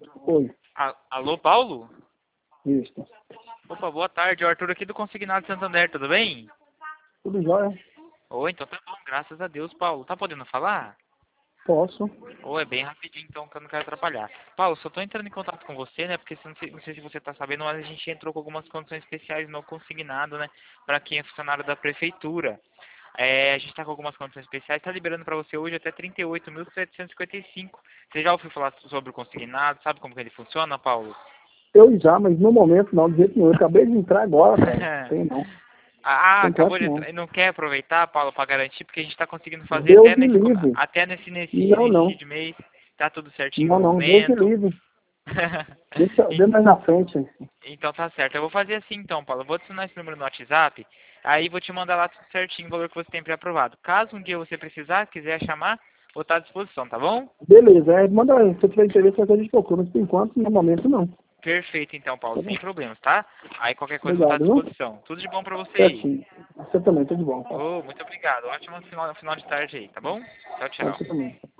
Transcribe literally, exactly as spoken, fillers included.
Oi, A- Alô, Paulo? isso. Opa, boa tarde. O Arthur aqui do Consignado Santander, tudo bem? Tudo jóia? Oi, então tá bom, graças a Deus, Paulo. Tá podendo falar? Posso? Ou é bem rapidinho, então, que eu não quero atrapalhar. Paulo, só tô entrando em contato com você, né? Porque não sei, não sei se você tá sabendo, mas a gente entrou com algumas condições especiais no consignado, né? Pra quem é funcionário da prefeitura. É, a gente tá com algumas condições especiais, tá liberando pra você hoje até trinta e oito mil setecentos e cinquenta e cinco. Você já ouviu falar sobre o consignado? Sabe como que ele funciona, Paulo? Eu já, mas no momento não, de jeito nenhum. Eu acabei de entrar agora, cara. Tem não. Ah, Tem acabou tempo de não. entrar e não quer aproveitar, Paulo, para garantir, porque a gente está conseguindo fazer Deus até me nesse, co- livre. até nesse, nesse Não, início não. de mês, tá tudo certinho Não, no não. Deus me momento. livre. Deixa, E- dê mais na frente. Então tá certo. Eu vou fazer assim então, Paulo. Eu vou adicionar esse número no WhatsApp, aí vou te mandar lá tudo certinho o valor que você tem pré-aprovado. Caso um dia você precisar, quiser chamar, vou estar à disposição, tá bom? Beleza. É, manda, se tiver interesse, a gente procura. Mas por enquanto, no momento, não. Perfeito então, Paulo, Tá bom? sem problemas, tá? Aí qualquer coisa eu vou estar à Obrigado, viu? disposição. Tudo de bom pra você aí. Certinho. Você também, tudo bom. Tá? Oh, muito obrigado. Ótimo final, final de tarde aí, tá bom? Tchau, Pra tchau. você também.